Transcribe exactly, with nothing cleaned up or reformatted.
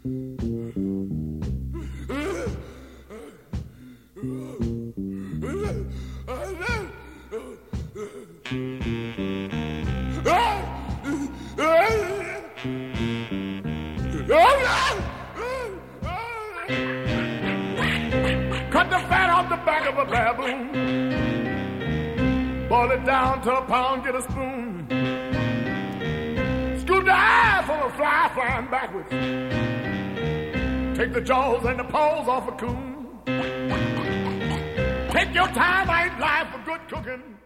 Cut the fat off the back of a baboon. Boil it down to a pound, get a spoon. Scoop the eye from a fly flying backwards. Take the jaws and the paws off a coon. Take your time, I ain't live for good cooking.